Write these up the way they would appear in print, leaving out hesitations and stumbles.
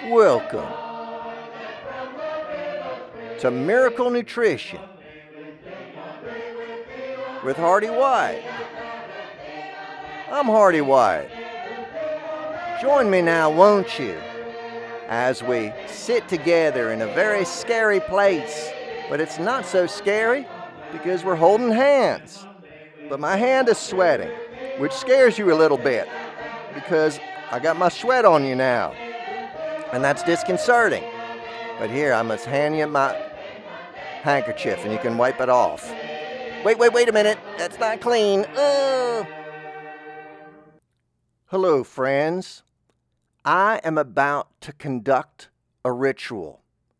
Welcome to Miracle Nutrition with Hardy White. I'm Hardy White. Join me now, won't you, as we sit together in a very scary place, but it's not so scary because we're holding hands. But my hand is sweating, which scares you a little bit because I got my sweat on you now, and that's disconcerting. But here, I must hand you my handkerchief and you can wipe it off. Wait a minute. That's not clean. Hello, friends. I am about to conduct a ritual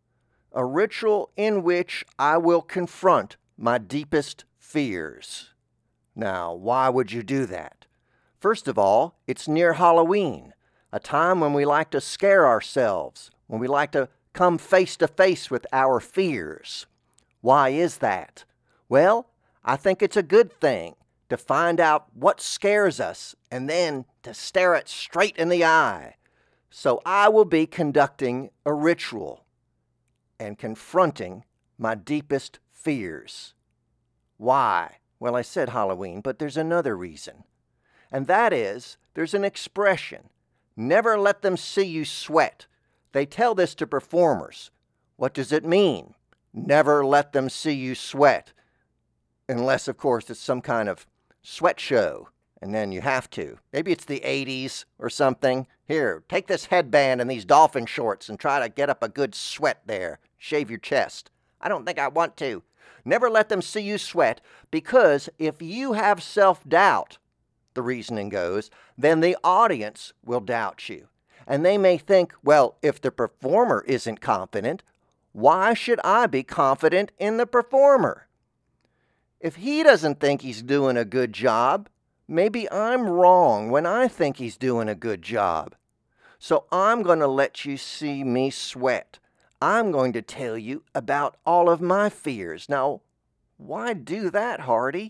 in which I will confront my deepest fears. Now, why would you do that? First of all, it's near Halloween, a time when we like to scare ourselves, when we like to come face to face with our fears. Why is that? Well, I think it's a good thing to find out what scares us and then to stare it straight in the eye. So I will be conducting a ritual and confronting my deepest fears. Why? Well, I said Halloween, but there's another reason. And that is, there's an expression, never let them see you sweat. They tell this to performers. What does it mean? Never let them see you sweat. Unless, of course, it's some kind of sweat show, and then you have to. Maybe it's the 80s or something. Here, take this headband and these dolphin shorts and try to get up a good sweat there. Shave your chest. I don't think I want to. Never let them see you sweat, because if you have self-doubt, the reasoning goes, then the audience will doubt you. And they may think, well, if the performer isn't confident, why should I be confident in the performer? If he doesn't think he's doing a good job, maybe I'm wrong when I think he's doing a good job. So I'm going to let you see me sweat. I'm going to tell you about all of my fears. Now, why do that, Hardy?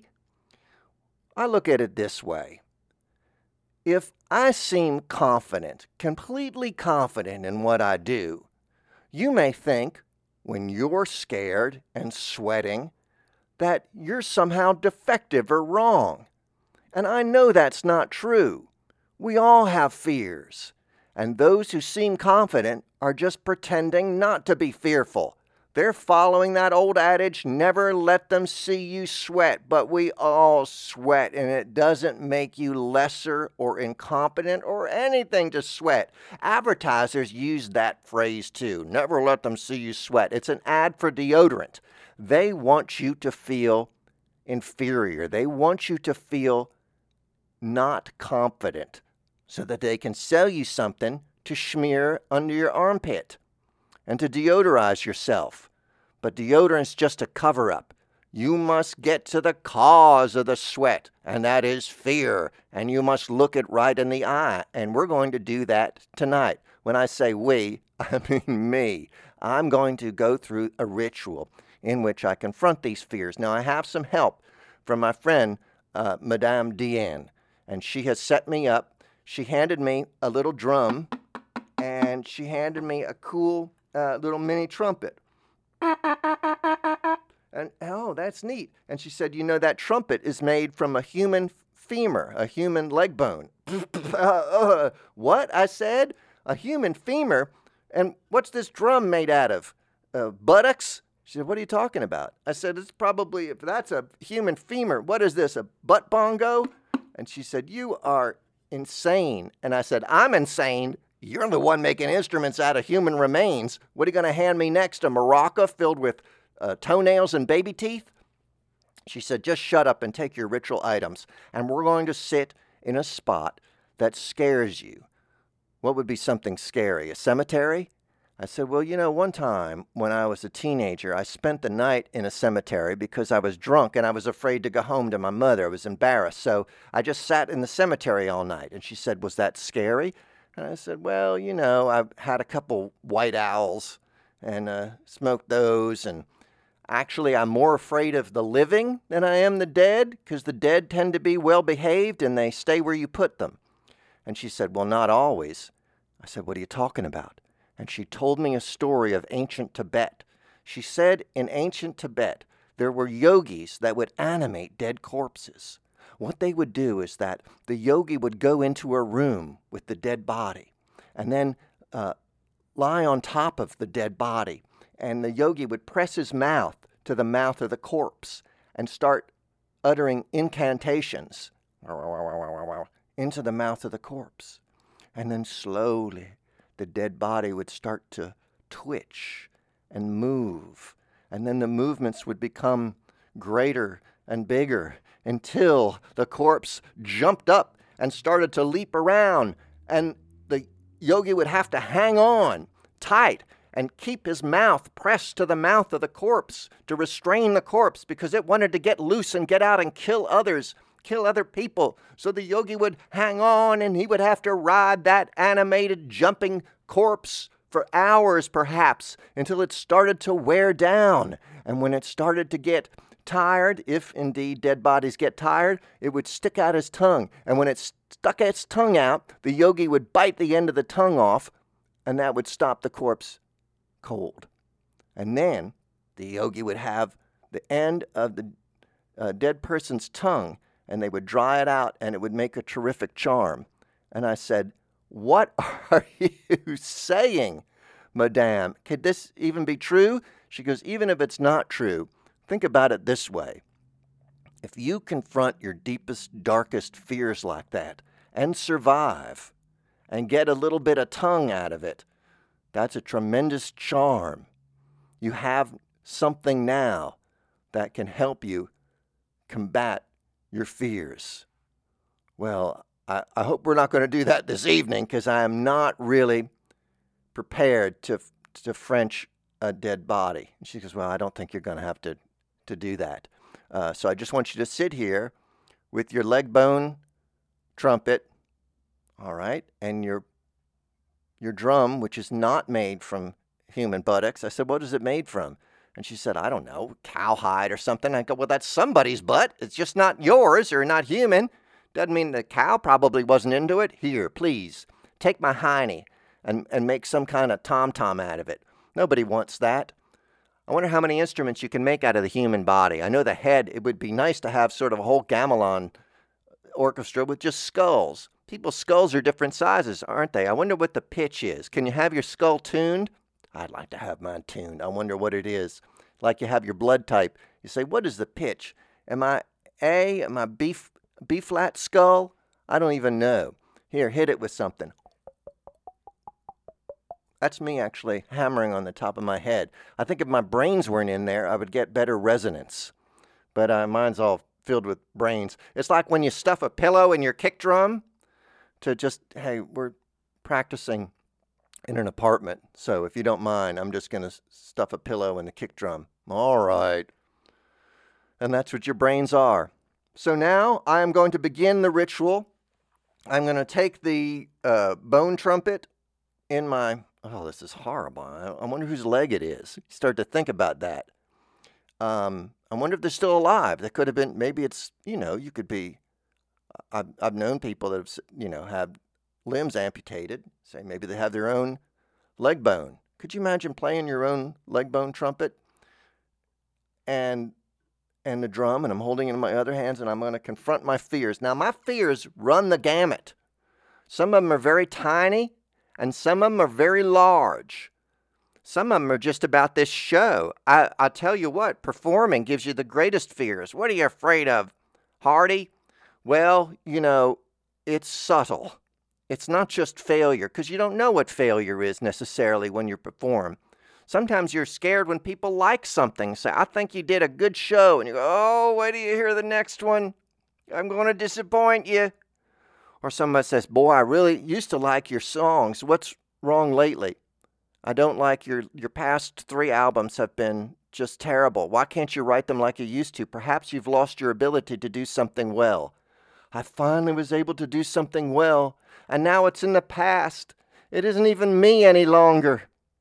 I look at it this way. If I seem confident, completely confident in what I do, you may think, when you're scared and sweating, that you're somehow defective or wrong. And I know that's not true. We all have fears. And those who seem confident are just pretending not to be fearful. They're following that old adage, never let them see you sweat. But we all sweat, and it doesn't make you lesser or incompetent or anything to sweat. Advertisers use that phrase too, never let them see you sweat. It's an ad for deodorant. They want you to feel inferior. They want you to feel not confident so that they can sell you something to smear under your armpit and to deodorize yourself. But deodorant's just a cover-up. You must get to the cause of the sweat, and that is fear, and you must look it right in the eye, and we're going to do that tonight. When I say we, I mean me. I'm going to go through a ritual in which I confront these fears. Now, I have some help from my friend, Madame Deanne, and she has set me up. She handed me a little drum, and she handed me a cool little mini trumpet. And, oh, that's neat. And she said, you know, that trumpet is made from a human femur, a human leg bone. What? I said, a human femur? And what's this drum made out of? Buttocks? She said, what are you talking about? I said, it's probably, if that's a human femur, what is this, a butt bongo? And she said, you are insane. And I said, I'm insane? You're the one making instruments out of human remains. What are you going to hand me next, a maraca filled with toenails and baby teeth? She said, just shut up and take your ritual items, and we're going to sit in a spot that scares you. What would be something scary? A cemetery? I said, well, you know, one time when I was a teenager, I spent the night in a cemetery because I was drunk and I was afraid to go home to my mother. I was embarrassed. So I just sat in the cemetery all night. And she said, was that scary? And I said, well, you know, I've had a couple white owls and smoked those. And actually, I'm more afraid of the living than I am the dead, because the dead tend to be well behaved and they stay where you put them. And she said, well, not always. I said, what are you talking about? and she told me a story of ancient Tibet. She said in ancient Tibet, there were yogis that would animate dead corpses. What they would do is that the yogi would go into a room with the dead body and then lie on top of the dead body. And the yogi would press his mouth to the mouth of the corpse and start uttering incantations into the mouth of the corpse. And then slowly the dead body would start to twitch and move. And then the movements would become greater and bigger until the corpse jumped up and started to leap around. And the yogi would have to hang on tight and keep his mouth pressed to the mouth of the corpse to restrain the corpse because it wanted to get loose and get out and kill others, kill other people. So the yogi would hang on and he would have to ride that animated jumping corpse for hours perhaps until it started to wear down. And when it started to get tired, if indeed dead bodies get tired, it would stick out his tongue. And when it stuck its tongue out, the yogi would bite the end of the tongue off, and that would stop the corpse cold. And then the yogi would have the end of the dead person's tongue, and they would dry it out, and it would make a terrific charm. And I said, "What are you saying, madame? Could this even be true?" She goes, "Even if it's not true, think about it this way. If you confront your deepest, darkest fears like that and survive and get a little bit of tongue out of it, that's a tremendous charm. You have something now that can help you combat your fears." Well, I hope we're not going to do that this evening because I am not really prepared to French a dead body. And she goes, "Well, I don't think you're going to have to do that. So I just want you to sit here with your leg bone trumpet, all right, and your drum, which is not made from human buttocks." I said, "What is it made from?" And she said, "I don't know, cowhide or something." I go, "Well, that's somebody's butt. It's just not yours or not human. Doesn't mean the cow probably wasn't into it. Here, please, take my hiney and make some kind of tom-tom out of it. Nobody wants that. I wonder how many instruments you can make out of the human body. I know the head, it would be nice to have sort of a whole gamelan orchestra with just skulls. People's skulls are different sizes, aren't they? I wonder what the pitch is. Can you have your skull tuned? I'd like to have mine tuned. I wonder what it is. Like you have your blood type. You say, what is the pitch? Am I A? Am I B flat skull? I don't even know. Here, hit it with something. That's me actually hammering on the top of my head. I think if my brains weren't in there, I would get better resonance. But mine's all filled with brains. It's like when you stuff a pillow in your kick drum to just, hey, we're practicing in an apartment. So if you don't mind, I'm just going to stuff a pillow in the kick drum. All right. And that's what your brains are. So now I am going to begin the ritual. I'm going to take the bone trumpet in my... Oh, this is horrible. I wonder whose leg it is. You start to think about that. I wonder if they're still alive. They could have been, maybe it's, you could be, I've known people that have, have limbs amputated. Say maybe they have their own leg bone. Could you imagine playing your own leg bone trumpet and the drum, and I'm holding it in my other hands, and I'm going to confront my fears. Now, my fears run the gamut. Some of them are very tiny, and some of them are very large. Some of them are just about this show. I tell you what, performing gives you the greatest fears. What are you afraid of, Hardy? Well, it's subtle. It's not just failure, because you don't know what failure is necessarily when you perform. Sometimes you're scared when people like something. Say, I think you did a good show. And you go, oh, wait till you hear the next one. I'm going to disappoint you. Or somebody says, boy, I really used to like your songs. What's wrong lately? I don't like your past 3 albums have been just terrible. Why can't you write them like you used to? Perhaps you've lost your ability to do something well. I finally was able to do something well, and now it's in the past. It isn't even me any longer.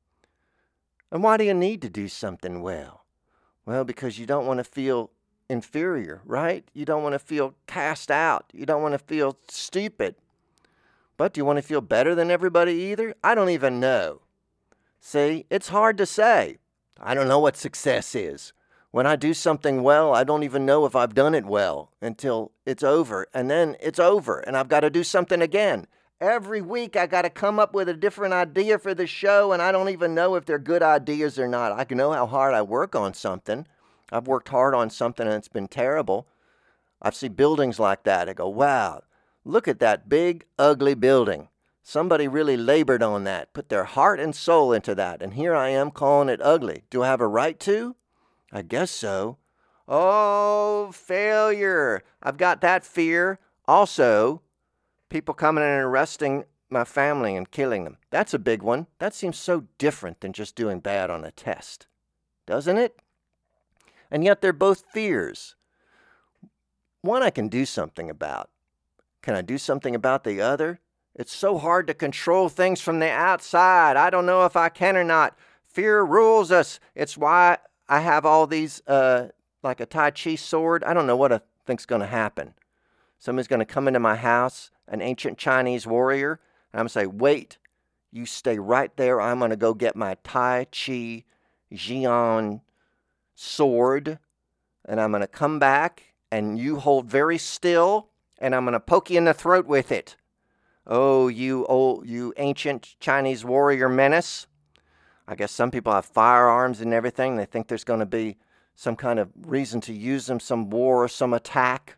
And why do you need to do something well? Well, because you don't want to feel inferior, right? You don't want to feel cast out. You don't want to feel stupid. But do you want to feel better than everybody either? I don't even know. See, it's hard to say. I don't know what success is. When I do something well, I don't even know if I've done it well until it's over. And then it's over, and I've got to do something again. Every week, I got to come up with a different idea for the show, and I don't even know if they're good ideas or not. I can know how hard I work on something. I've worked hard on something, and it's been terrible. I see buildings like that. I go, wow, look at that big, ugly building. Somebody really labored on that, put their heart and soul into that, and here I am calling it ugly. Do I have a right to? I guess so. Oh, failure. I've got that fear. Also, people coming in and arresting my family and killing them. That's a big one. That seems so different than just doing bad on a test, doesn't it? And yet they're both fears. One I can do something about. Can I do something about the other? It's so hard to control things from the outside. I don't know if I can or not. Fear rules us. It's why I have all these, like a Tai Chi sword. I don't know what I think's going to happen. Somebody's going to come into my house, an ancient Chinese warrior, and I'm going to say, wait, you stay right there. I'm going to go get my Tai Chi Jian sword, and I'm going to come back, and you hold very still, and I'm going to poke you in the throat with it. Oh, you ancient Chinese warrior menace. I guess some people have firearms and everything. They think there's going to be some kind of reason to use them, some war or some attack.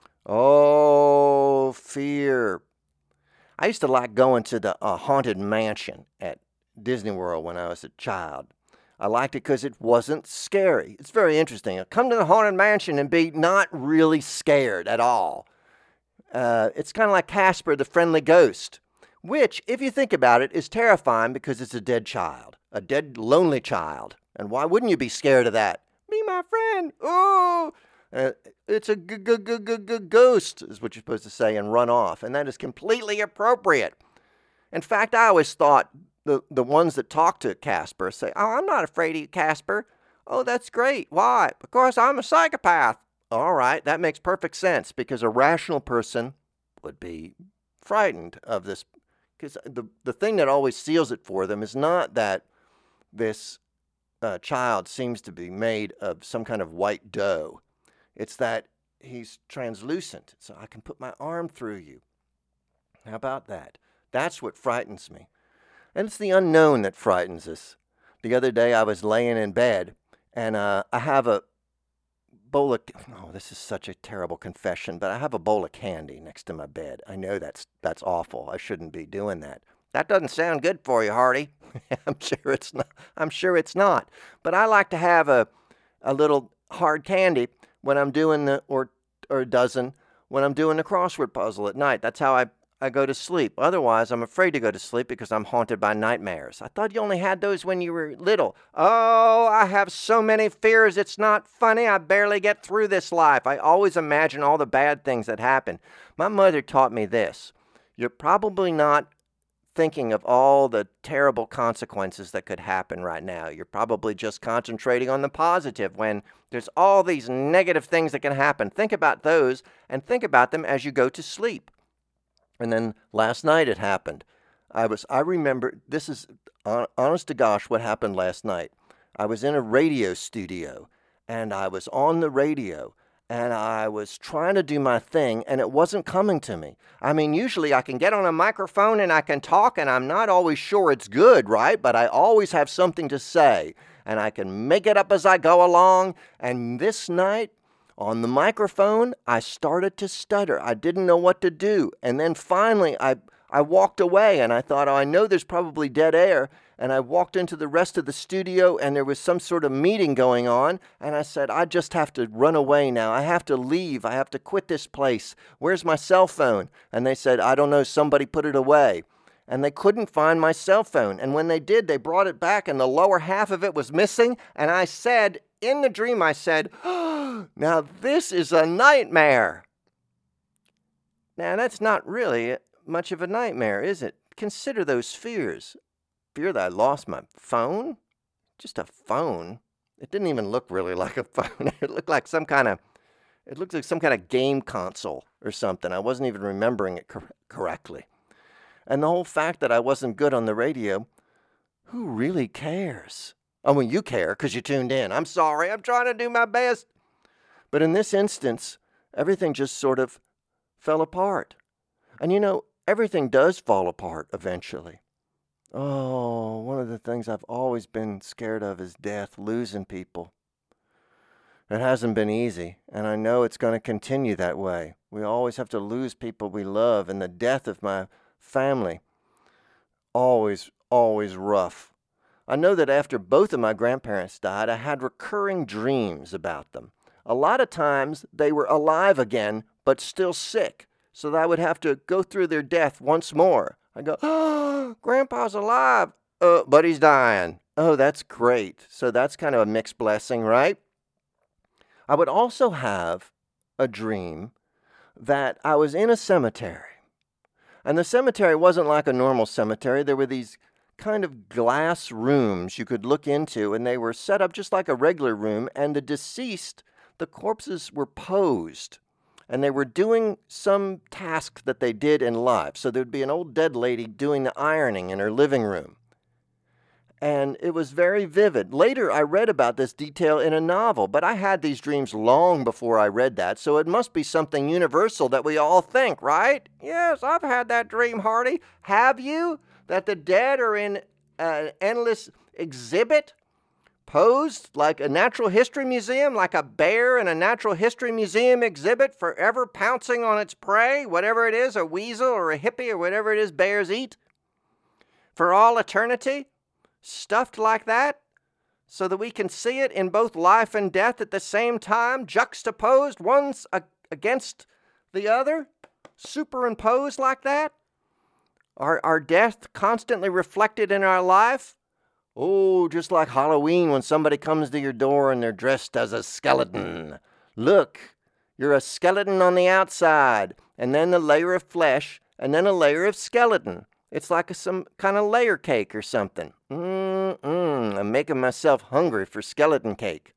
Oh, fear. I used to like going to the Haunted Mansion at Disney World when I was a child. I liked it because it wasn't scary. It's very interesting. Come to the Haunted Mansion and be not really scared at all. It's kind of like Casper the Friendly Ghost, which, if you think about it, is terrifying because it's a dead child, a dead, lonely child. And why wouldn't you be scared of that? Be my friend. Oh, it's a ghost, is what you're supposed to say, and run off. And that is completely appropriate. In fact, I always thought the ones that talk to Casper say, oh, I'm not afraid of you, Casper. Oh, that's great. Why? Because I'm a psychopath. All right, that makes perfect sense, because a rational person would be frightened of this. Because the thing that always seals it for them is not that this child seems to be made of some kind of white dough. It's that he's translucent, so I can put my arm through you. How about that? That's what frightens me. And it's the unknown that frightens us. The other day I was laying in bed, and I have a bowl of, oh, this is such a terrible confession, but I have a bowl of candy next to my bed. I know that's awful. I shouldn't be doing that. That doesn't sound good for you, Hardy. I'm sure it's not. But I like to have a little hard candy when I'm doing or a dozen when I'm doing the crossword puzzle at night. That's how I go to sleep. Otherwise, I'm afraid to go to sleep because I'm haunted by nightmares. I thought you only had those when you were little. Oh, I have so many fears. It's not funny. I barely get through this life. I always imagine all the bad things that happen. My mother taught me this. You're probably not thinking of all the terrible consequences that could happen right now. You're probably just concentrating on the positive when there's all these negative things that can happen. Think about those and think about them as you go to sleep. And then last night it happened. I remember, this is honest to gosh what happened last night. I was in a radio studio, and I was on the radio, and I was trying to do my thing, and it wasn't coming to me. I mean, usually I can get on a microphone and I can talk, and I'm not always sure it's good, right? But I always have something to say, and I can make it up as I go along. And this night, on the microphone, I started to stutter. I didn't know what to do. And then finally, I walked away, and I thought, oh, I know there's probably dead air. And I walked into the rest of the studio, and there was some sort of meeting going on. And I said, I just have to run away now. I have to leave. I have to quit this place. Where's my cell phone? And they said, I don't know. Somebody put it away. And they couldn't find my cell phone. And when they did, they brought it back, and the lower half of it was missing. And I said, in the dream, I said, oh, now this is a nightmare. Now, that's not really much of a nightmare, is it? Consider those fears. Fear that I lost my phone? Just a phone. It didn't even look really like a phone. It looked like some kind of game console or something. I wasn't even remembering it correctly. And the whole fact that I wasn't good on the radio, who really cares? Oh, well, you care because you tuned in. I'm sorry. I'm trying to do my best. But in this instance, everything just sort of fell apart. And you know, everything does fall apart eventually. Oh, one of the things I've always been scared of is death, losing people. It hasn't been easy, and I know it's going to continue that way. We always have to lose people we love, and the death of my family, always rough. I know that after both of my grandparents died, I had recurring dreams about them. A lot of times they were alive again, but still sick, so that I would have to go through their death once more. I go, oh, Grandpa's alive, but he's dying. Oh, that's great. So that's kind of a mixed blessing, right? I would also have a dream that I was in a cemetery. And the cemetery wasn't like a normal cemetery. There were these kind of glass rooms you could look into, and they were set up just like a regular room, and the deceased, the corpses were posed, and they were doing some task that they did in life. So there'd be an old dead lady doing the ironing in her living room. And it was very vivid. Later, I read about this detail in a novel, but I had these dreams long before I read that, so it must be something universal that we all think, right? Yes, I've had that dream, Hardy. Have you? That the dead are in an endless exhibit, posed like a natural history museum, like a bear in a natural history museum exhibit, forever pouncing on its prey, whatever it is, a weasel or a hippie or whatever it is bears eat, for all eternity? Stuffed like that, so that we can see it in both life and death at the same time, juxtaposed one's against the other, superimposed like that? Our death constantly reflected in our life? Oh, just like Halloween when somebody comes to your door and they're dressed as a skeleton. Look, you're a skeleton on the outside, and then a layer of flesh, and then a layer of skeleton. It's like some kind of layer cake or something. I'm making myself hungry for skeleton cake.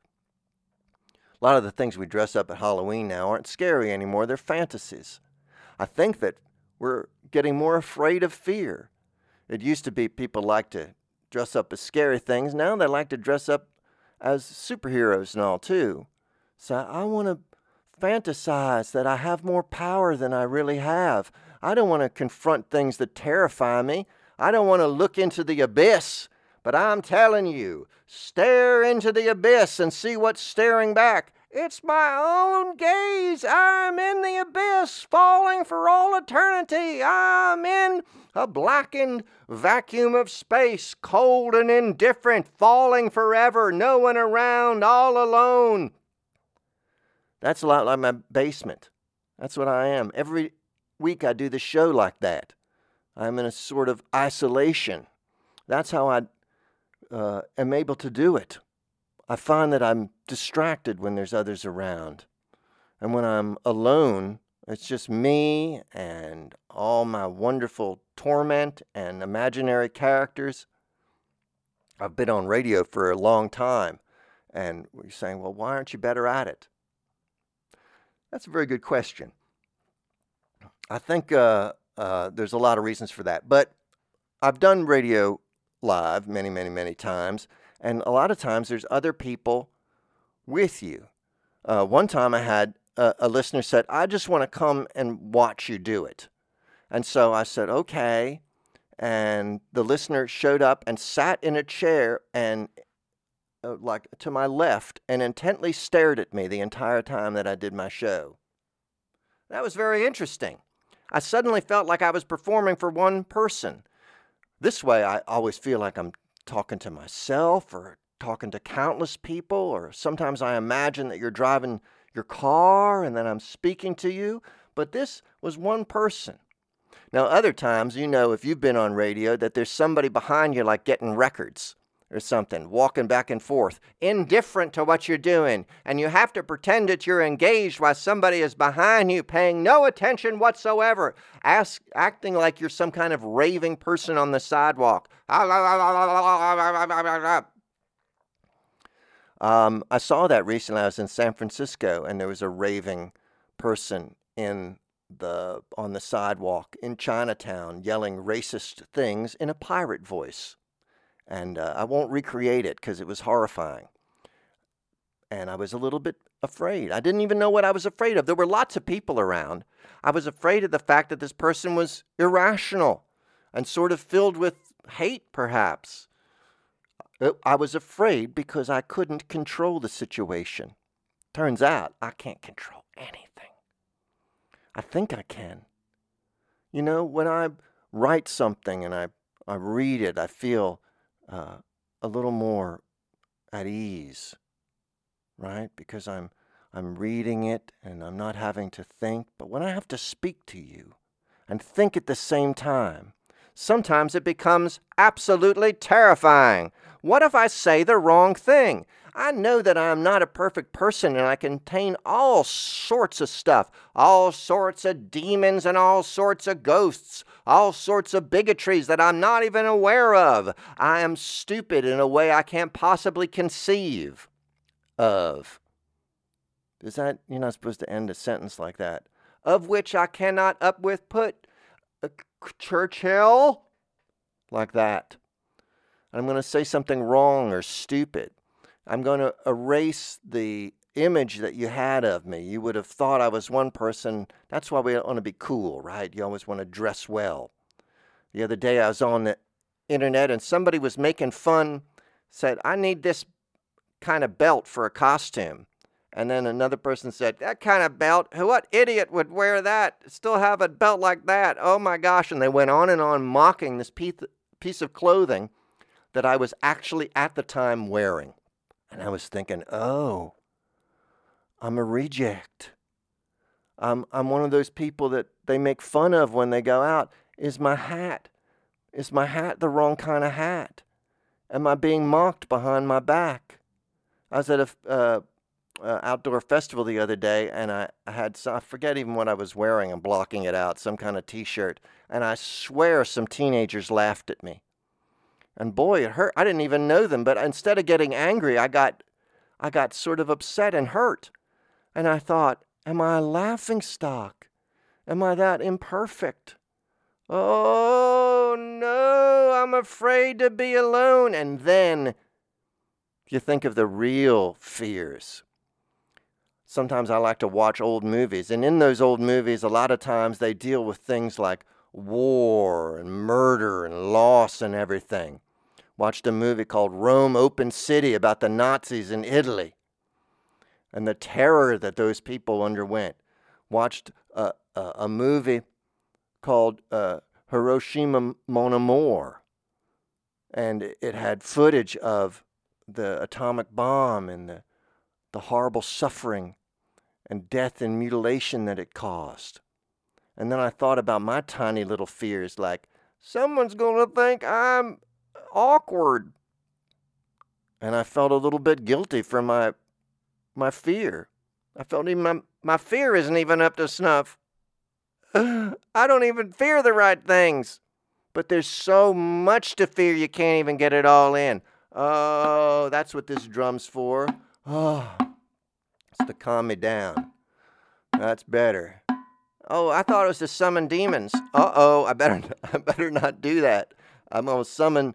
A lot of the things we dress up at Halloween now aren't scary anymore. They're fantasies. I think that we're getting more afraid of fear. It used to be people like to dress up as scary things. Now they like to dress up as superheroes and all too. So I want to fantasize that I have more power than I really have. I don't want to confront things that terrify me. I don't want to look into the abyss. But I'm telling you, stare into the abyss and see what's staring back. It's my own gaze. I'm in the abyss, falling for all eternity. I'm in a blackened vacuum of space, cold and indifferent, falling forever, no one around, all alone. That's a lot like my basement. That's what I am. Every week I do the show like that. I'm in a sort of isolation. That's how I am able to do it. I find that I'm distracted when there's others around. And when I'm alone, it's just me and all my wonderful torment and imaginary characters. I've been on radio for a long time. And you're saying, well, why aren't you better at it? That's a very good question. I think there's a lot of reasons for that. But I've done radio live many times. And a lot of times there's other people with you. One time I had a listener said, I just want to come and watch you do it. And so I said, okay. And the listener showed up and sat in a chair and like to my left and intently stared at me the entire time that I did my show. That was very interesting. I suddenly felt like I was performing for one person. This way, I always feel like I'm talking to myself or talking to countless people, or sometimes I imagine that you're driving your car and then I'm speaking to you, but this was one person. Now, other times, you know, if you've been on radio, that there's somebody behind you like getting records or something, walking back and forth, indifferent to what you're doing, and you have to pretend that you're engaged while somebody is behind you paying no attention whatsoever, acting like you're some kind of raving person on the sidewalk. I saw that recently. I was in San Francisco, and there was a raving person on the sidewalk in Chinatown yelling racist things in a pirate voice. And I won't recreate it because it was horrifying. And I was a little bit afraid. I didn't even know what I was afraid of. There were lots of people around. I was afraid of the fact that this person was irrational and sort of filled with hate, perhaps. I was afraid because I couldn't control the situation. Turns out I can't control anything. I think I can. You know, when I write something and I read it, I feel a little more at ease, right? Because I'm reading it and I'm not having to think. But when I have to speak to you and think at the same time, sometimes it becomes absolutely terrifying. What if I say the wrong thing? I know that I am not a perfect person and I contain all sorts of stuff, all sorts of demons and all sorts of ghosts, all sorts of bigotries that I'm not even aware of. I am stupid in a way I can't possibly conceive of. Is that, you're not supposed to end a sentence like that. Of which I cannot upwith put Churchill, like that. I'm going to say something wrong or stupid. I'm going to erase the image that you had of me. You would have thought I was one person. That's why we want to be cool, right? You always want to dress well. The other day I was on the internet and somebody was making fun, said, I need this kind of belt for a costume. And then another person said, that kind of belt, what idiot would wear that? Still have a belt like that? Oh my gosh. And they went on and on mocking this piece of clothing that I was actually at the time wearing. And I was thinking, oh, I'm a reject. I'm one of those people that they make fun of when they go out. Is my hat the wrong kind of hat? Am I being mocked behind my back? I was at a outdoor festival the other day, and I forget even what I was wearing. I'm blocking it out, some kind of T-shirt. And I swear some teenagers laughed at me. And boy, it hurt. I didn't even know them, but instead of getting angry, I got sort of upset and hurt. And I thought, am I a laughing stock? Am I that imperfect? Oh, no, I'm afraid to be alone. And then you think of the real fears. Sometimes I like to watch old movies, and in those old movies, a lot of times they deal with things like war and murder and loss and everything. Watched a movie called Rome Open City about the Nazis in Italy and the terror that those people underwent. Watched a movie called Hiroshima Mon Amour, and it had footage of the atomic bomb and the horrible suffering and death and mutilation that it caused. And then I thought about my tiny little fears, like, someone's going to think I'm awkward. And I felt a little bit guilty for my fear. I felt even my fear isn't even up to snuff. I don't even fear the right things. But there's so much to fear you can't even get it all in. Oh, that's what this drum's for. Oh, it's to calm me down. That's better. Oh, I thought it was to summon demons. Uh-oh, I better not do that. I'm gonna summon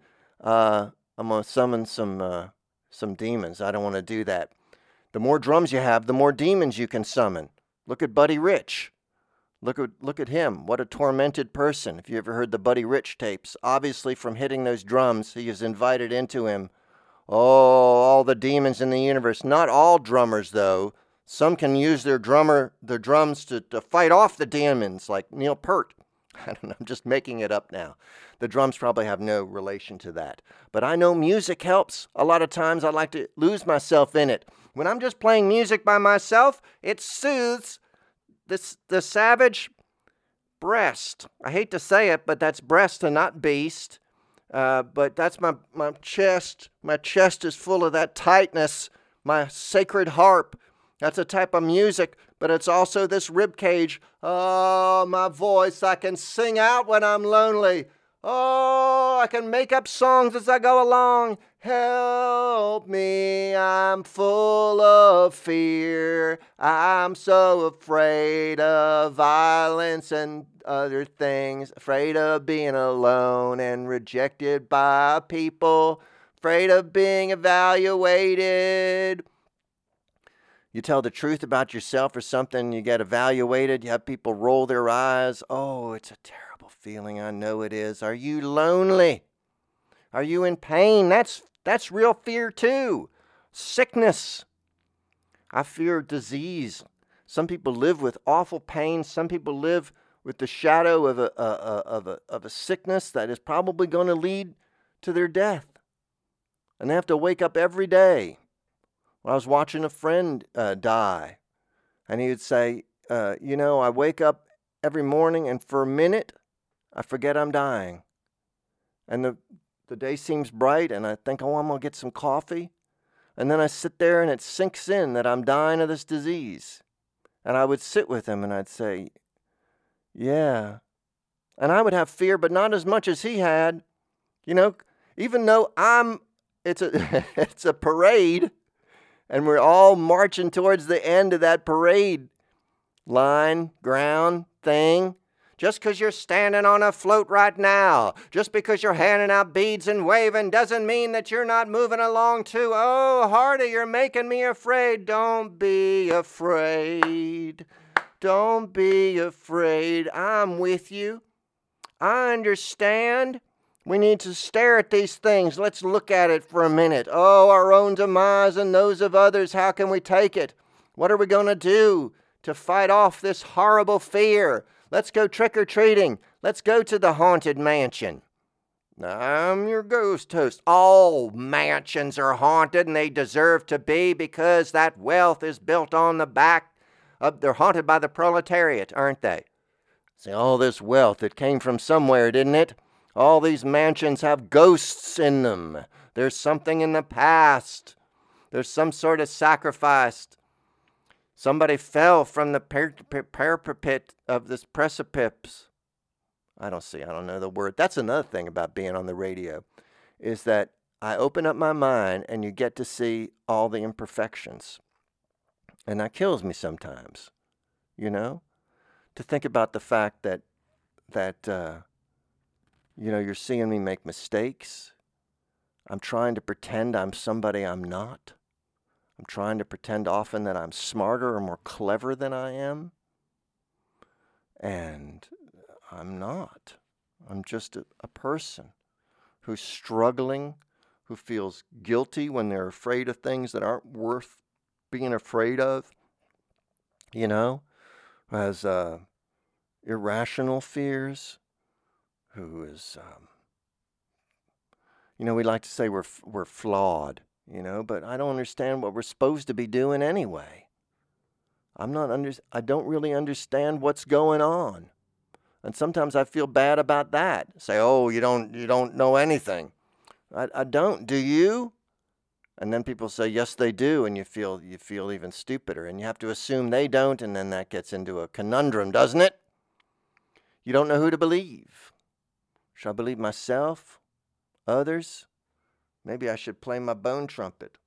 some demons. I don't want to do that. The more drums you have, the more demons you can summon. Look at Buddy Rich. Look at him. What a tormented person. If you ever heard the Buddy Rich tapes, obviously from hitting those drums, he has invited into him, all the demons in the universe. Not all drummers, though. Some can use their drums to fight off the demons, like Neil Peart. I don't know, I'm just making it up now. The drums probably have no relation to that. But I know music helps. A lot of times I like to lose myself in it. When I'm just playing music by myself, it soothes the savage breast. I hate to say it, but that's breast and not beast. But that's my chest. My chest is full of that tightness. My sacred harp. That's a type of music, but it's also this rib cage. Oh, my voice. I can sing out when I'm lonely. Oh, I can make up songs as I go along. Help me, I'm full of fear. I'm so afraid of violence and other things. Afraid of being alone and rejected by people. Afraid of being evaluated. You tell the truth about yourself or something, you get evaluated, you have people roll their eyes. Oh, it's a terrible feeling. I know it is. Are you lonely? Are you in pain? That's real fear too. Sickness. I fear disease. Some people live with awful pain. Some people live with the shadow of a sickness that is probably going to lead to their death. And they have to wake up every day. I was watching a friend die, and he would say, I wake up every morning, and for a minute, I forget I'm dying. And the day seems bright, and I think, I'm going to get some coffee. And then I sit there, and it sinks in that I'm dying of this disease. And I would sit with him, and I'd say, yeah. And I would have fear, but not as much as he had. Even though it's a parade, and we're all marching towards the end of that parade line, ground, thing. Just because you're standing on a float right now, just because you're handing out beads and waving, doesn't mean that you're not moving along too. Oh, Hardy, you're making me afraid. Don't be afraid. Don't be afraid. I'm with you. I understand. We need to stare at these things. Let's look at it for a minute. Oh, our own demise and those of others, how can we take it? What are we going to do to fight off this horrible fear? Let's go trick-or-treating. Let's go to the haunted mansion. I'm your ghost host. All mansions are haunted, and they deserve to be because that wealth is built on the back of... They're haunted by the proletariat, aren't they? See, all this wealth, it came from somewhere, didn't it? All these mansions have ghosts in them. There's something in the past. There's some sort of sacrifice. Somebody fell from the parapet of this precipice. I don't know the word. That's another thing about being on the radio, is that I open up my mind and you get to see all the imperfections. And that kills me sometimes, to think about the fact that you're seeing me make mistakes. I'm trying to pretend I'm somebody I'm not. I'm trying to pretend often that I'm smarter or more clever than I am. And I'm not. I'm just a person who's struggling, who feels guilty when they're afraid of things that aren't worth being afraid of. Has irrational fears. Who is, we like to say we're flawed, but I don't understand what we're supposed to be doing anyway. I don't really understand what's going on. And sometimes I feel bad about that. Say, oh, you don't know anything. I don't, do you? And then people say, yes, they do, and you feel even stupider, and you have to assume they don't, and then that gets into a conundrum, doesn't it? You don't know who to believe. Should I believe myself? Others? Maybe I should play my bone trumpet.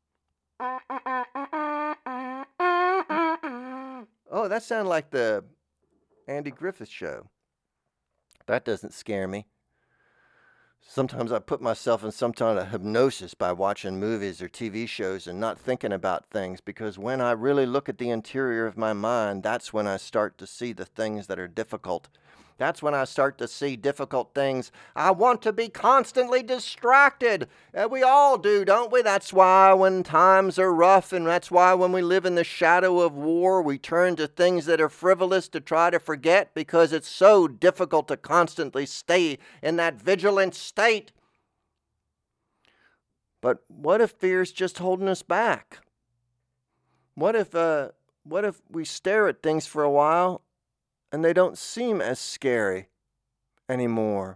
Oh, that sounded like the Andy Griffith Show. That doesn't scare me. Sometimes I put myself in some kind of hypnosis by watching movies or TV shows and not thinking about things, because when I really look at the interior of my mind, that's when I start to see the things that are difficult. That's when I start to see difficult things. I want to be constantly distracted. We all do, don't we? That's why when times are rough, and that's why when we live in the shadow of war, we turn to things that are frivolous to try to forget, because it's so difficult to constantly stay in that vigilant state. But what if fear's just holding us back? What if we stare at things for a while and they don't seem as scary anymore?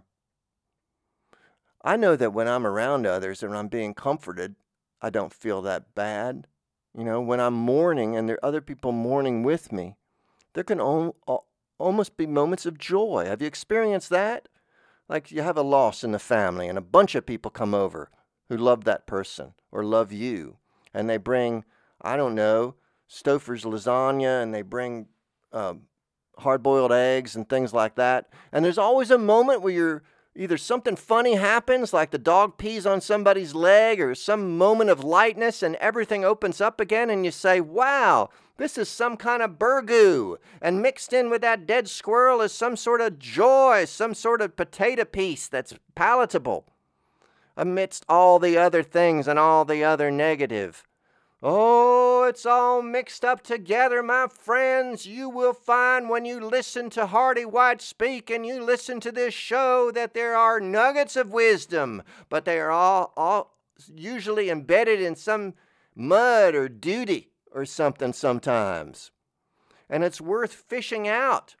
I know that when I'm around others and I'm being comforted, I don't feel that bad. When I'm mourning and there are other people mourning with me, there can almost be moments of joy. Have you experienced that? Like you have a loss in the family and a bunch of people come over who love that person or love you. And they bring, I don't know, Stouffer's lasagna, and they bring hard-boiled eggs and things like that. And there's always a moment where either something funny happens, like the dog pees on somebody's leg, or some moment of lightness and everything opens up again and you say, wow, this is some kind of burgoo. And mixed in with that dead squirrel is some sort of joy, some sort of potato piece that's palatable amidst all the other things and all the other negative. Oh, it's all mixed up together, my friends. You will find when you listen to Hardy White speak and you listen to this show that there are nuggets of wisdom, but they are all usually embedded in some mud or duty or something sometimes. And it's worth fishing out.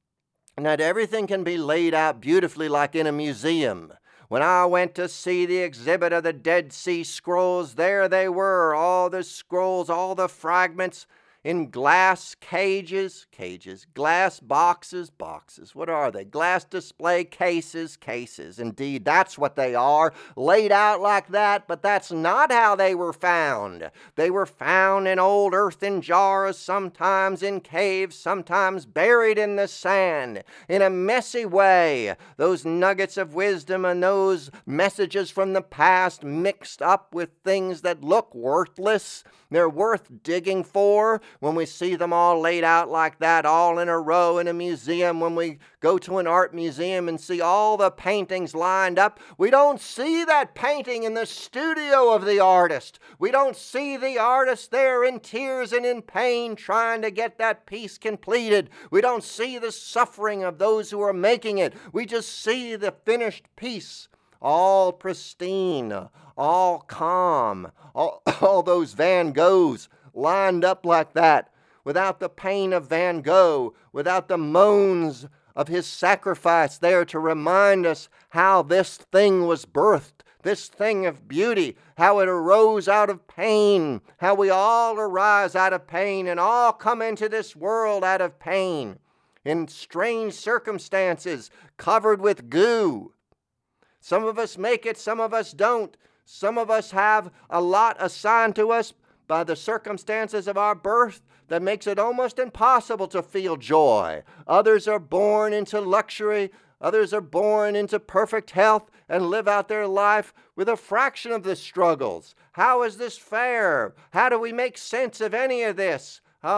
And that everything can be laid out beautifully like in a museum. When I went to see the exhibit of the Dead Sea Scrolls, there they were, all the scrolls, all the fragments in glass cages, glass boxes, what are they? Glass display cases. Indeed, that's what they are, laid out like that, but that's not how they were found. They were found in old earthen jars, sometimes in caves, sometimes buried in the sand, in a messy way. Those nuggets of wisdom and those messages from the past mixed up with things that look worthless. They're worth digging for when we see them all laid out like that, all in a row in a museum. When we go to an art museum and see all the paintings lined up, we don't see that painting in the studio of the artist. We don't see the artist there in tears and in pain trying to get that piece completed. We don't see the suffering of those who are making it. We just see the finished piece, all pristine, all calm, all those Van Goghs lined up like that, without the pain of Van Gogh, without the moans of his sacrifice there to remind us how this thing was birthed, this thing of beauty, how it arose out of pain, how we all arise out of pain and all come into this world out of pain, in strange circumstances, covered with goo. Some of us make it, some of us don't. Some of us have a lot assigned to us by the circumstances of our birth that makes it almost impossible to feel joy. Others are born into luxury. Others are born into perfect health and live out their life with a fraction of the struggles. How is this fair? How do we make sense of any of this?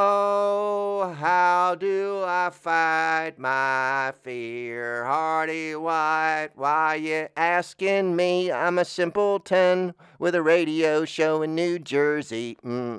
Oh, how do I fight my fear? Hardy White, why you asking me? I'm a simpleton with a radio show in New Jersey.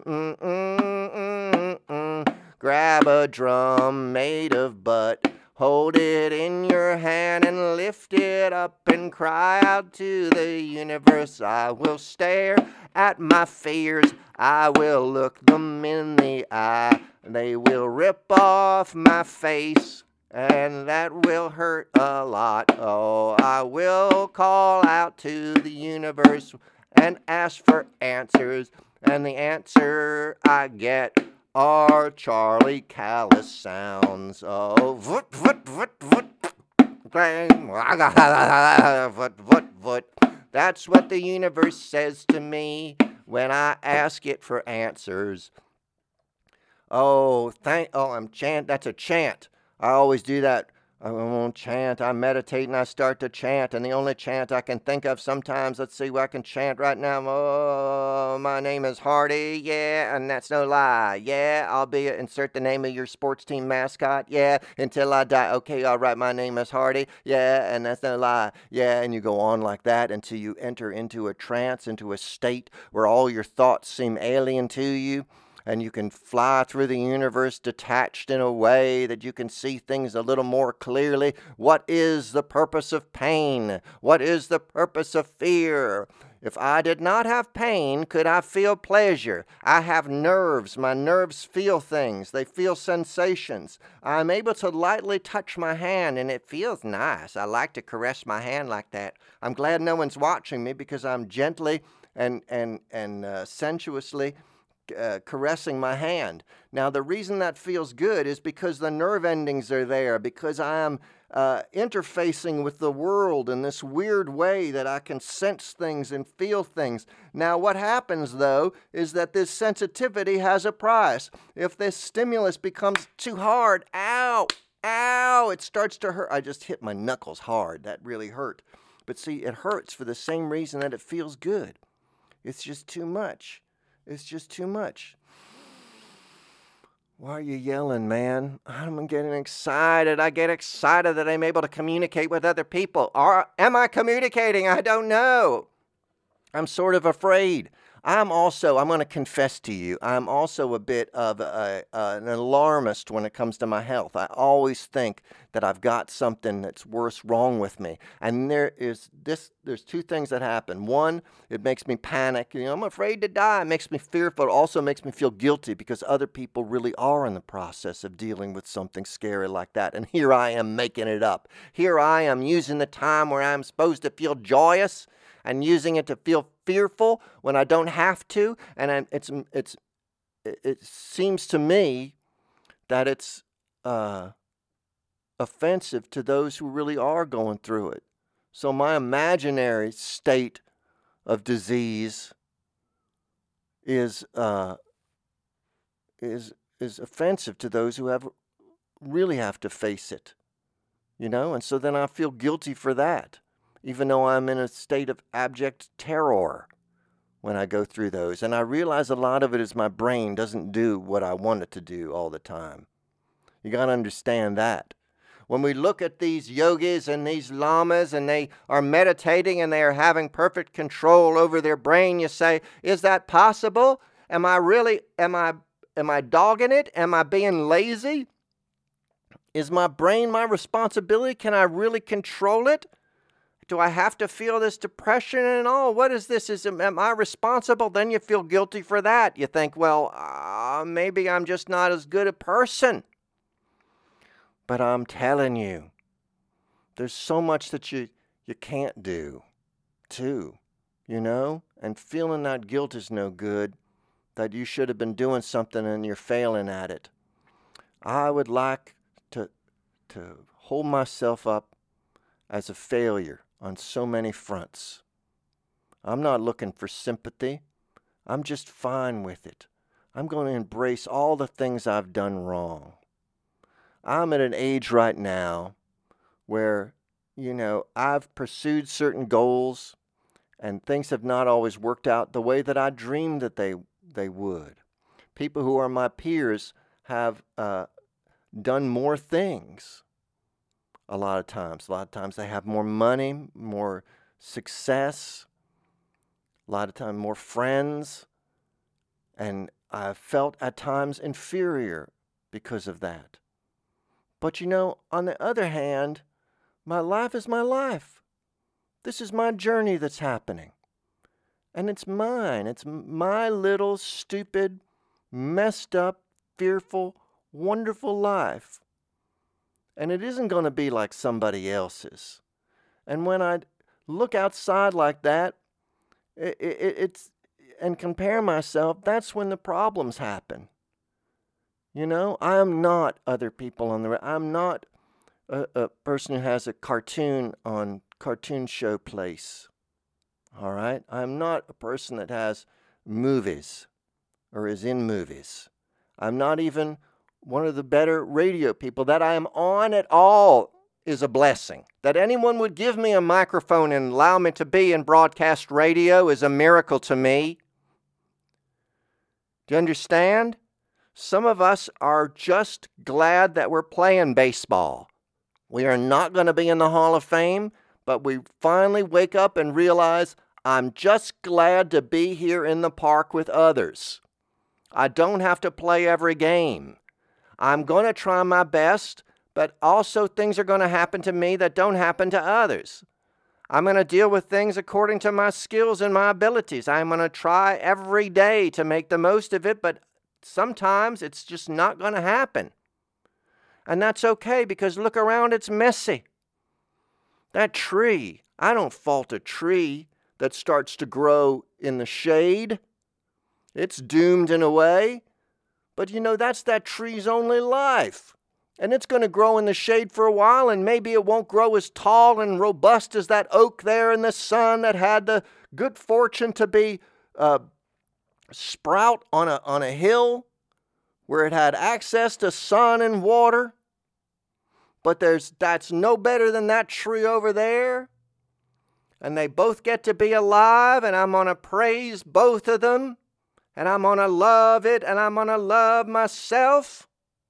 Grab a drum made of butt, hold it in your hand and lift it up and cry out to the universe. I will stare at my fears, I will look them in the eye. They will rip off my face, and that will hurt a lot. Oh, I will call out to the universe and ask for answers, and the answer I get are Charlie Callis sounds. Oh, voot, voot, voot, voot, clang, voot, voot. That's what the universe says to me when I ask it for answers. That's a chant. I always do that. I won't chant. I meditate and I start to chant. And the only chant I can think of sometimes, let's see what I can chant right now. Oh, my name is Hardy. Yeah, and that's no lie. Yeah, I'll be insert the name of your sports team mascot. Yeah, until I die. Okay, all right, my name is Hardy. Yeah, and that's no lie. Yeah, and you go on like that until you enter into a trance, into a state where all your thoughts seem alien to you. And you can fly through the universe detached in a way that you can see things a little more clearly. What is the purpose of pain? What is the purpose of fear? If I did not have pain, could I feel pleasure? I have nerves. My nerves feel things. They feel sensations. I'm able to lightly touch my hand, and it feels nice. I like to caress my hand like that. I'm glad no one's watching me because I'm gently and sensuously caressing my hand. Now, the reason that feels good is because the nerve endings are there, because I am interfacing with the world in this weird way that I can sense things and feel things. Now, what happens, though, is that this sensitivity has a price. If this stimulus becomes too hard, ow, it starts to hurt. I just hit my knuckles hard. That really hurt. But see, it hurts for the same reason that it feels good. It's just too much. It's just too much. Why are you yelling, man? I'm getting excited. I get excited that I'm able to communicate with other people. Or am I communicating? I don't know. I'm sort of afraid. I'm going to confess to you, I'm also a bit of an alarmist when it comes to my health. I always think that I've got something that's worse wrong with me. And there's two things that happen. One, it makes me panic. I'm afraid to die. It makes me fearful. It also makes me feel guilty because other people really are in the process of dealing with something scary like that. And here I am making it up. Here I am using the time where I'm supposed to feel joyous and using it to feel fearful when I don't have to. And it seems to me that it's offensive to those who really are going through it. So my imaginary state of disease is offensive to those who really have to face it. And so then I feel guilty for that, even though I'm in a state of abject terror when I go through those. And I realize a lot of it is my brain doesn't do what I want it to do all the time. You got to understand that. When we look at these yogis and these lamas and they are meditating and they are having perfect control over their brain, you say, is that possible? Am I dogging it? Am I being lazy? Is my brain my responsibility? Can I really control it? Do I have to feel this depression and all? What is this? Am I responsible? Then you feel guilty for that. You think, well, maybe I'm just not as good a person. But I'm telling you, there's so much that you can't do, too, And feeling that guilt is no good, that you should have been doing something and you're failing at it. I would like to hold myself up as a failure on so many fronts. I'm not looking for sympathy. I'm just fine with it. I'm going to embrace all the things I've done wrong. I'm at an age right now where, I've pursued certain goals and things have not always worked out the way that I dreamed that they would. People who are my peers have done more things. A lot of times they have more money, more success, a lot of times more friends, and I've felt at times inferior because of that. But on the other hand, my life is my life. This is my journey that's happening. And it's mine. It's my little stupid, messed up, fearful, wonderful life. And it isn't going to be like somebody else's. And when I look outside like that, it's and compare myself, that's when the problems happen. I am not other people on the. I'm not a person who has a cartoon on Cartoon Show Place. All right? I'm not a person that has movies or is in movies. I'm not even one of the better radio people. That I am on at all is a blessing. That anyone would give me a microphone and allow me to be in broadcast radio is a miracle to me. Do you understand? Some of us are just glad that we're playing baseball. We are not going to be in the Hall of Fame, but we finally wake up and realize I'm just glad to be here in the park with others. I don't have to play every game. I'm going to try my best, but also things are going to happen to me that don't happen to others. I'm going to deal with things according to my skills and my abilities. I'm going to try every day to make the most of it, but sometimes it's just not going to happen. And that's okay because look around, it's messy. That tree, I don't fault a tree that starts to grow in the shade. It's doomed in a way. But that's that tree's only life. And it's going to grow in the shade for a while, and maybe it won't grow as tall and robust as that oak there in the sun that had the good fortune to be sprout on a hill where it had access to sun and water. But that's no better than that tree over there. And they both get to be alive, and I'm going to praise both of them. And I'm going to love it, and I'm going to love myself.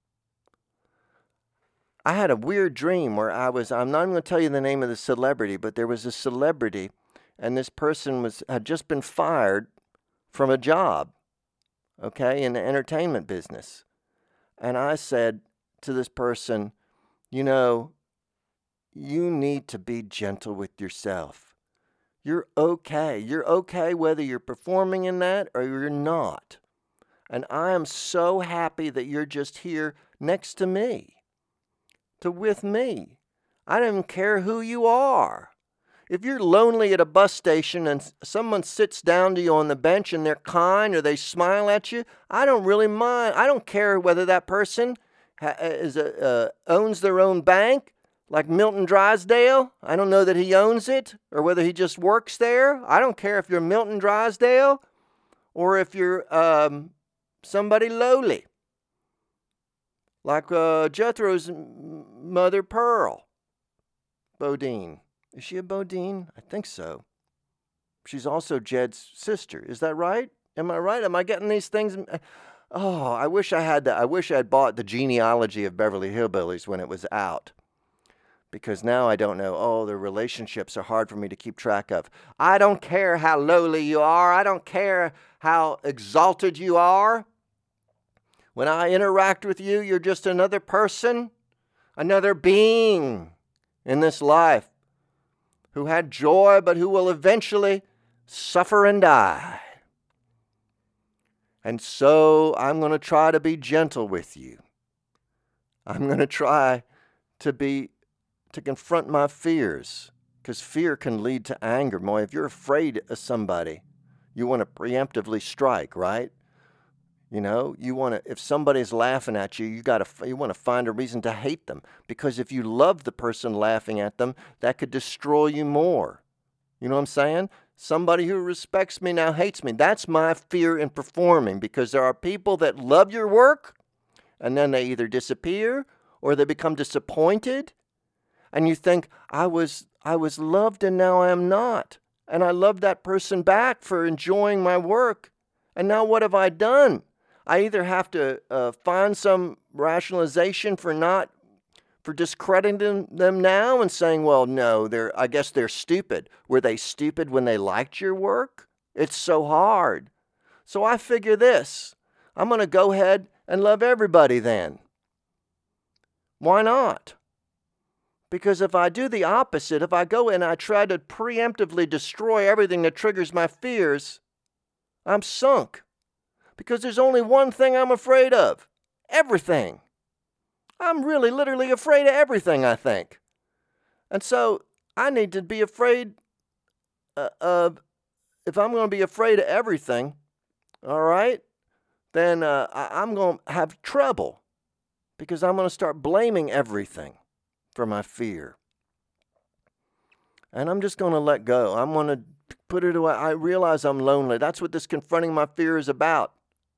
I had a weird dream where I'm not even going to tell you the name of the celebrity, but there was a celebrity, and this person had just been fired from a job, okay, in the entertainment business. And I said to this person, you need to be gentle with yourself. You're okay. You're okay whether you're performing in that or you're not. And I am so happy that you're just here next to me, with me. I don't even care who you are. If you're lonely at a bus station and someone sits down to you on the bench and they're kind or they smile at you, I don't really mind. I don't care whether that person owns their own bank, like Milton Drysdale. I don't know that he owns it, or whether he just works there. I don't care if you're Milton Drysdale or if you're somebody lowly, like Jethro's mother, Pearl Bodine. Is she a Bodine? I think so. She's also Jed's sister. Is that right? Am I right? Am I getting these things? Oh, I wish I had that. I wish I had bought the genealogy of Beverly Hillbillies when it was out. Because now I don't know. Oh, the relationships are hard for me to keep track of. I don't care how lowly you are. I don't care how exalted you are. When I interact with you, you're just another person, another being in this life who had joy, but who will eventually suffer and die. And so I'm going to try to be gentle with you. I'm going to try to confront my fears, because fear can lead to anger. Boy, if you're afraid of somebody, you want to preemptively strike, right? If somebody's laughing at you, you want to find a reason to hate them, because if you love the person laughing at them, that could destroy you more. You know what I'm saying? Somebody who respects me now hates me. That's my fear in performing, because there are people that love your work and then they either disappear or they become disappointed, and you think, I was loved and now I am not. And I love that person back for enjoying my work. And now what have I done? I either have to find some rationalization for discrediting them now and saying, well, no, I guess they're stupid. Were they stupid when they liked your work? It's so hard. So I figure this. I'm going to go ahead and love everybody then. Why not? Because if I do the opposite, if I go and I try to preemptively destroy everything that triggers my fears, I'm sunk. Because there's only one thing I'm afraid of. Everything. I'm really literally afraid of everything, I think. And so I need to be afraid of, if I'm going to be afraid of everything, all right, then I'm going to have trouble. Because I'm going to start blaming everything for my fear. And I'm just going to let go. I'm going to put it away. I realize I'm lonely. That's what this confronting my fear is about.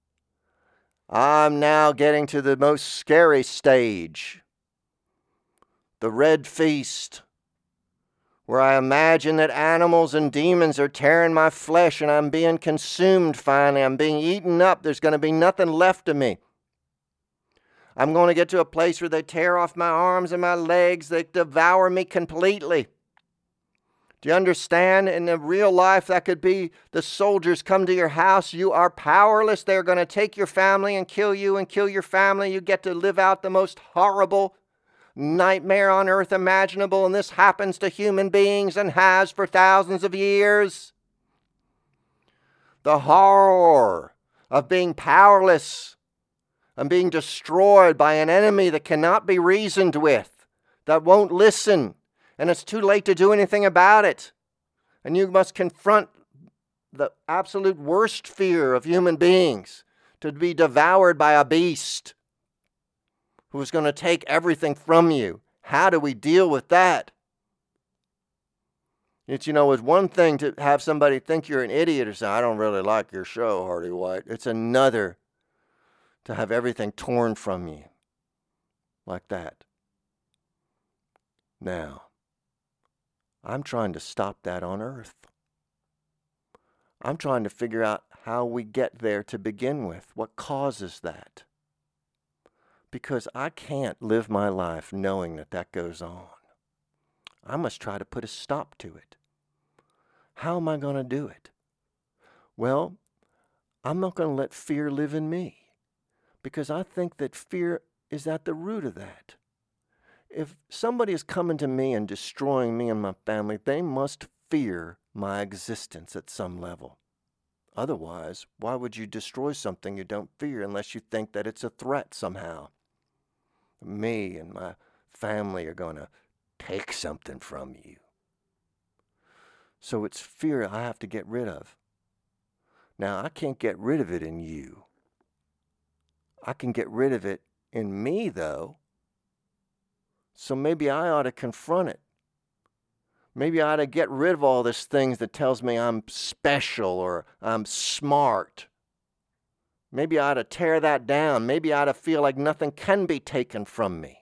I'm now getting to the most scary stage. The red feast. Where I imagine that animals and demons are tearing my flesh and I'm being consumed finally. I'm being eaten up. There's going to be nothing left of me. I'm going to get to a place where they tear off my arms and my legs. They devour me completely. Do you understand? In the real life, that could be the soldiers come to your house. You are powerless. They're going to take your family and kill you and kill your family. You get to live out the most horrible nightmare on earth imaginable. And this happens to human beings and has for thousands of years. The horror of being powerless and being destroyed by an enemy that cannot be reasoned with, that won't listen. And it's too late to do anything about it. And you must confront the absolute worst fear of human beings, to be devoured by a beast who's going to take everything from you. How do we deal with that? It's one thing to have somebody think you're an idiot or say, I don't really like your show, Hardy White. It's another to have everything torn from you like that. Now, I'm trying to stop that on earth. I'm trying to figure out how we get there to begin with. What causes that? Because I can't live my life knowing that that goes on. I must try to put a stop to it. How am I going to do it? Well, I'm not going to let fear live in me, because I think that fear is at the root of that. If somebody is coming to me and destroying me and my family, they must fear my existence at some level. Otherwise, why would you destroy something you don't fear unless you think that it's a threat somehow? Me and my family are going to take something from you. So it's fear I have to get rid of. Now, I can't get rid of it in you. I can get rid of it in me, though. So maybe I ought to confront it. Maybe I ought to get rid of all these things that tells me I'm special or I'm smart. Maybe I ought to tear that down. Maybe I ought to feel like nothing can be taken from me,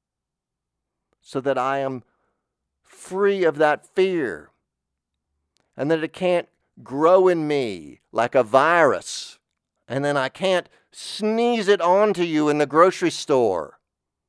so that I am free of that fear, and that it can't grow in me like a virus, and then I can't sneeze it onto you in the grocery store.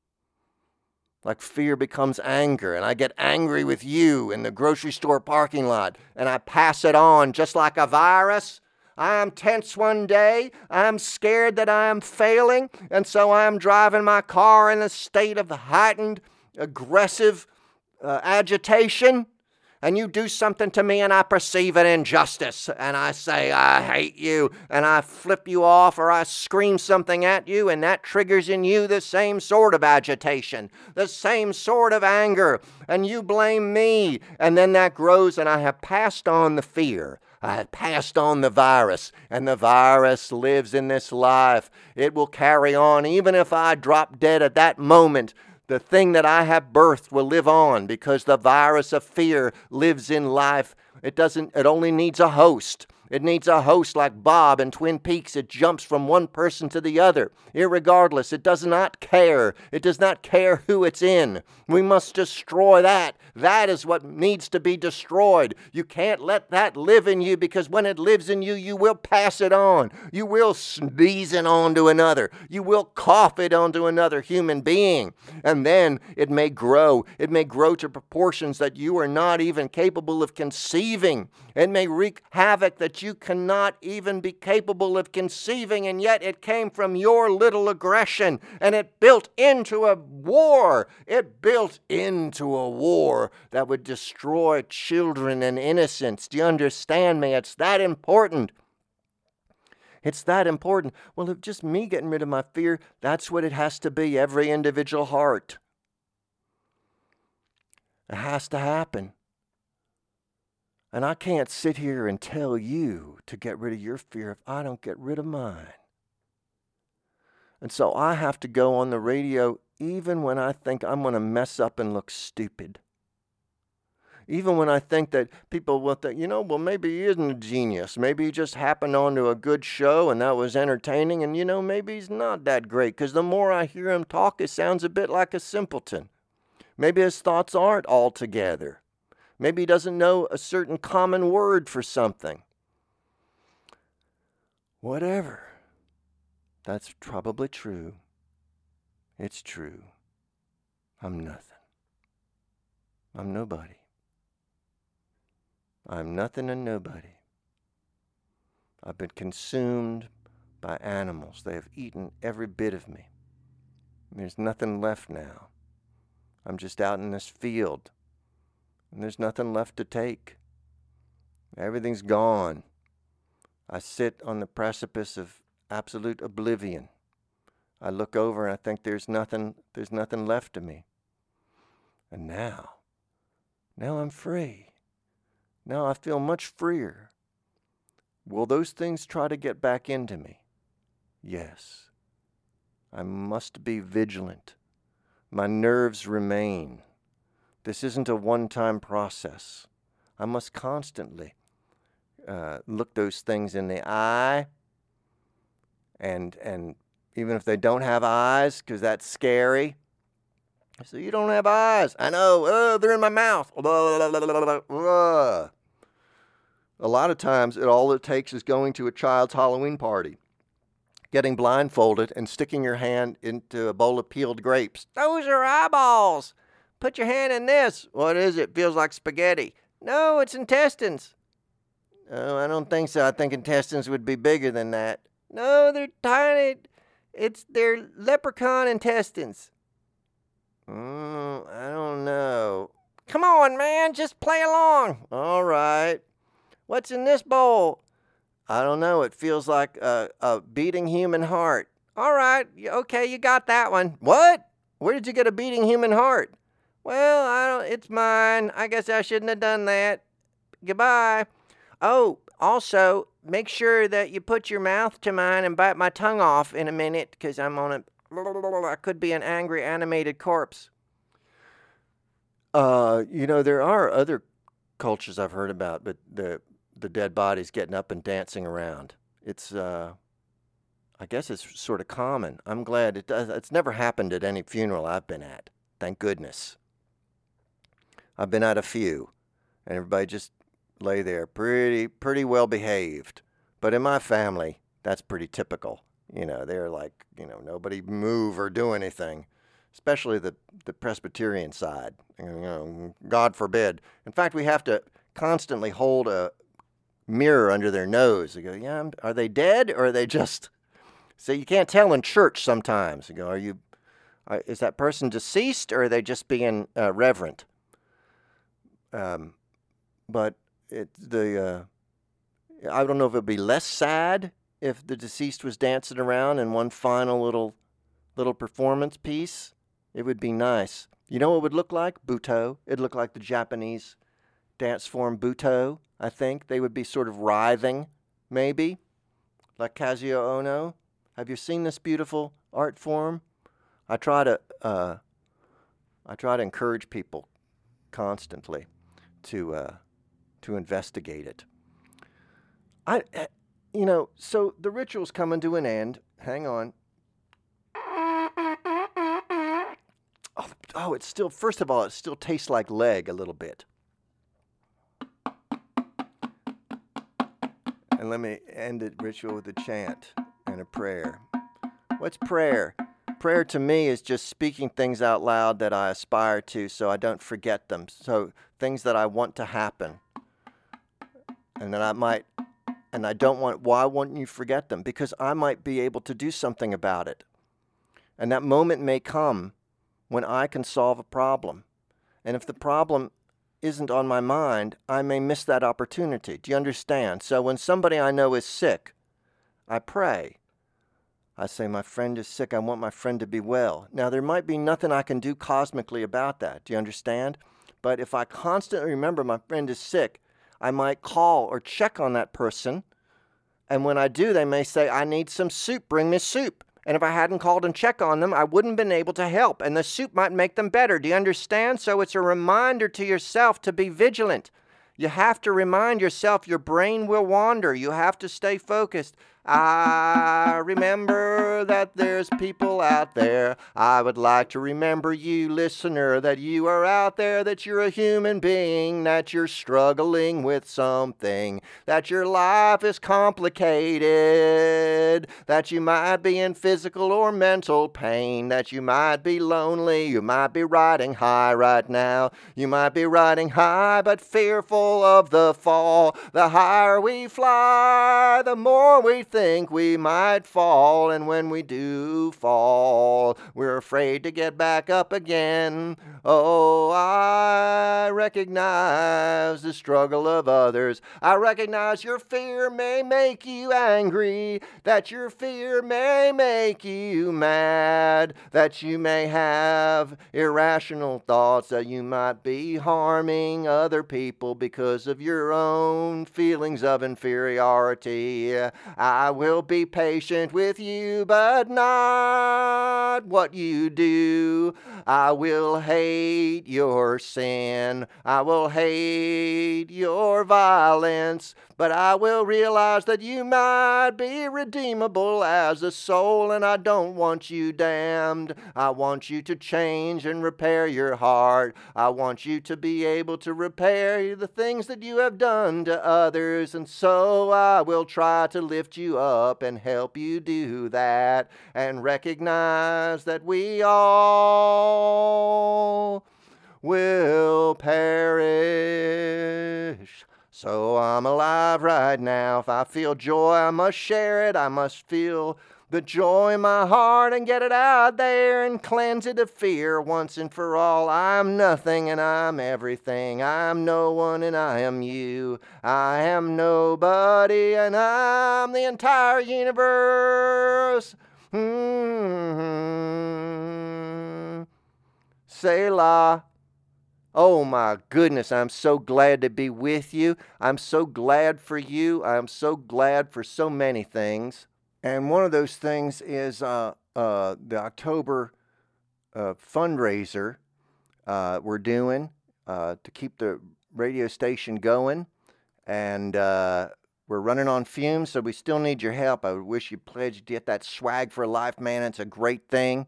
Like fear becomes anger, and I get angry with you in the grocery store parking lot, and I pass it on just like a virus. I am tense one day, I'm scared that I am failing, and so I'm driving my car in a state of heightened, aggressive agitation. And you do something to me and I perceive an injustice, and I say, I hate you, and I flip you off, or I scream something at you, and that triggers in you the same sort of agitation, the same sort of anger, and you blame me, and then that grows, and I have passed on the fear. I have passed on the virus, and the virus lives in this life. It will carry on even if I drop dead at that moment. The thing that I have birthed will live on, because the virus of fear lives in life. It only needs a host. It needs a host like Bob in Twin Peaks. It jumps from one person to the other. Irregardless, it does not care. It does not care who it's in. We must destroy that. That is what needs to be destroyed. You can't let that live in you, because when it lives in you, you will pass it on. You will sneeze it onto another. You will cough it onto another human being. And then it may grow. It may grow to proportions that you are not even capable of conceiving. It may wreak havoc that you cannot even be capable of conceiving, and yet it came from your little aggression, and it built into a war. It built into a war that would destroy children and innocence. Do you understand me? It's that important. It's that important. Well, if just me getting rid of my fear, that's what it has to be, every individual heart. It has to happen. And I can't sit here and tell you to get rid of your fear if I don't get rid of mine. And so I have to go on the radio even when I think I'm going to mess up and look stupid. Even when I think that people will think, well, maybe he isn't a genius. Maybe he just happened onto a good show and that was entertaining. And, maybe he's not that great, because the more I hear him talk, it sounds a bit like a simpleton. Maybe his thoughts aren't all together. Maybe he doesn't know a certain common word for something. Whatever. That's probably true. It's true. I'm nothing. I'm nobody. I'm nothing and nobody. I've been consumed by animals. They have eaten every bit of me. There's nothing left now. I'm just out in this field, and there's nothing left to take. Everything's gone. I sit on the precipice of absolute oblivion. I look over and I think there's nothing left of me. And now I'm free. Now I feel much freer. Will those things try to get back into me? Yes. I must be vigilant. My nerves remain. This isn't a one-time process. I must constantly look those things in the eye, and even if they don't have eyes, because that's scary. So you don't have eyes. I know. They're in my mouth. A lot of times, all it takes is going to a child's Halloween party, getting blindfolded and sticking your hand into a bowl of peeled grapes. Those are eyeballs. Put your hand in this. What is it? Feels like spaghetti. No, it's intestines. Oh, I don't think so. I think intestines would be bigger than that. No, they're tiny. They're leprechaun intestines. I don't know. Come on, man. Just play along. All right. What's in this bowl? I don't know. It feels like a beating human heart. All right. Okay, you got that one. What? Where did you get a beating human heart? Well, it's mine. I guess I shouldn't have done that. Goodbye. Oh, also, make sure that you put your mouth to mine and bite my tongue off in a minute, because I could be an angry animated corpse. There are other cultures I've heard about, but the dead bodies getting up and dancing around. It's, I guess it's sort of common. I'm glad it does. It's never happened at any funeral I've been at. Thank goodness. I've been at a few, and everybody just lay there pretty well behaved. But in my family, that's pretty typical. They're like, nobody move or do anything, especially the Presbyterian side. God forbid. In fact, we have to constantly hold a mirror under their nose. You go, yeah, are they dead or are they just... So you can't tell in church sometimes. You go, is that person deceased or are they just being reverent? But I don't know if it'd be less sad if the deceased was dancing around in one final little performance piece. It would be nice. You know what it would look like? Buto. It'd look like the Japanese dance form Buto, I think. They would be sort of writhing, maybe, like Kazuo Ono. Have you seen this beautiful art form? I try to encourage people constantly to investigate it. So the ritual's coming to an end. Hang on. Oh, it's still, first of all, it still tastes like leg a little bit. And let me end the ritual with a chant and a prayer. What's prayer? Prayer to me is just speaking things out loud that I aspire to so I don't forget them. So things that I want to happen. And that why wouldn't you forget them? Because I might be able to do something about it. And that moment may come when I can solve a problem. And if the problem isn't on my mind, I may miss that opportunity. Do you understand? So when somebody I know is sick, I pray. I say, my friend is sick. I want my friend to be well. Now, there might be nothing I can do cosmically about that. Do you understand? But if I constantly remember my friend is sick, I might call or check on that person. And when I do, they may say, I need some soup. Bring me soup. And if I hadn't called and checked on them, I wouldn't have been able to help. And the soup might make them better. Do you understand? So it's a reminder to yourself to be vigilant. You have to remind yourself your brain will wander. You have to stay focused. I remember that there's people out there. I would like to remember you, listener, that you are out there, that you're a human being, that you're struggling with something, that your life is complicated, that you might be in physical or mental pain, that you might be lonely, you might be riding high right now, you might be riding high but fearful of the fall. The higher we fly, the more we think think we might fall, and when we do fall, we're afraid to get back up again. Oh, I recognize the struggle of others. I recognize your fear may make you angry, that your fear may make you mad, that you may have irrational thoughts, that you might be harming other people because of your own feelings of inferiority. I will be patient with you, but not what you do. I will hate your sin. I will hate your violence, but I will realize that you might be redeemable as a soul, and I don't want you damned. I want you to change and repair your heart. I want you to be able to repair the things that you have done to others, and so I will try to lift you up and help you do that, and recognize that we all will perish. So I'm alive right now. If I feel joy, I must share it. I must feel the joy in my heart and get it out there and cleanse it of fear once and for all. I'm nothing and I'm everything. I'm no one and I am you. I am nobody and I'm the entire universe. Selah. Oh my goodness, I'm so glad to be with you. I'm so glad for you. I'm so glad for so many things. And one of those things is the October fundraiser we're doing to keep the radio station going. And we're running on fumes, so we still need your help. I wish you'd pledge to get that Swag for Life, man. It's a great thing.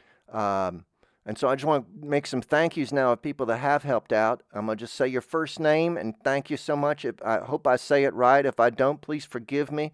And so I just want to make some thank yous now of people that have helped out. I'm going to just say your first name and thank you so much. I hope I say it right. If I don't, please forgive me.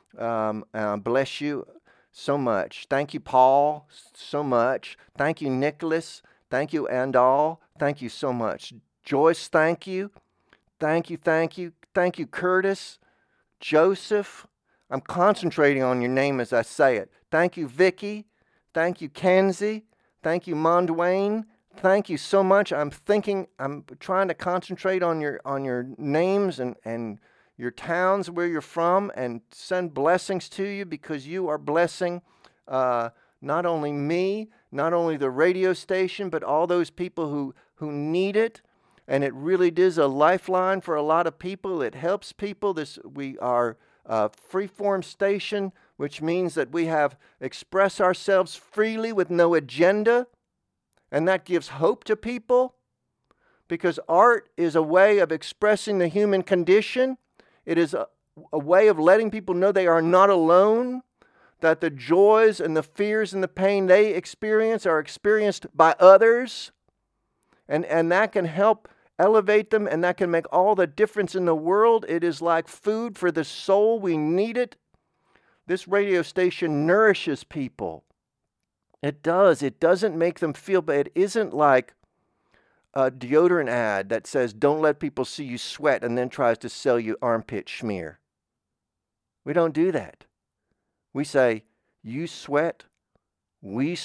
Bless you so much. Thank you, Paul, so much. Thank you, Nicholas. Thank you, Andal. Thank you so much. Joyce, thank you. Thank you, thank you. Thank you, Curtis. Joseph. I'm concentrating on your name as I say it. Thank you, Vicky. Thank you, Kenzie. Thank you, Mondwayne. Thank you so much. I'm trying to concentrate on your names and your towns where you're from and send blessings to you, because you are blessing not only me, not only the radio station, but all those people who need it. And it really is a lifeline for a lot of people. It helps people. We are a freeform station, which means that we express ourselves freely with no agenda. And that gives hope to people, because art is a way of expressing the human condition. It is a way of letting people know they are not alone, that the joys and the fears and the pain they experience are experienced by others. And that can help elevate them, and that can make all the difference in the world. It is like food for the soul. We need it. This radio station nourishes people. It does. It doesn't make them feel bad. It isn't like a deodorant ad that says, don't let people see you sweat, and then tries to sell you armpit schmear. We don't do that. We say, you sweat, we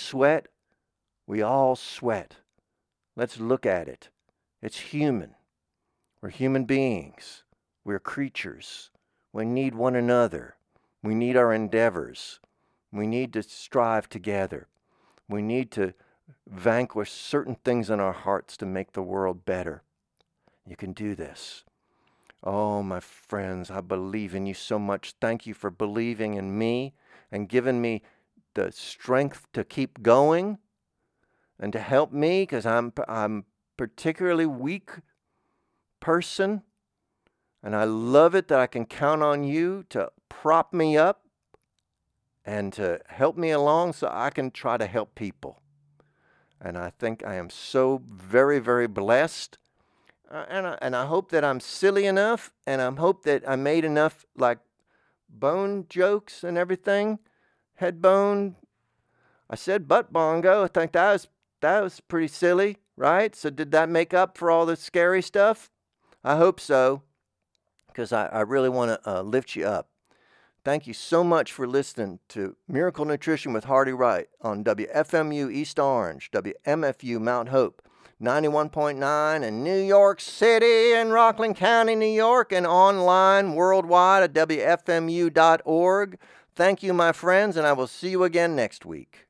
all sweat. Let's look at it. It's human. We're human beings. We're creatures. We need one another. We need our endeavors. We need to strive together. We need to vanquish certain things in our hearts to make the world better. You can do this. Oh, my friends, I believe in you so much. Thank you for believing in me and giving me the strength to keep going and to help me, because I'm particularly weak person, and I love it that I can count on you to prop me up and to help me along so I can try to help people. And I think I am so very, very blessed. And I hope that I'm silly enough, and I hope that I made enough like bone jokes and everything. Head bone. I said butt bongo. I think that was pretty silly, right? So did that make up for all the scary stuff? I hope so, because I really want to lift you up. Thank you so much for listening to Miracle Nutrition with Hardy Wright on WFMU East Orange, WMFU Mount Hope, 91.9 in New York City and Rockland County, New York, and online worldwide at WFMU.org. Thank you, my friends, and I will see you again next week.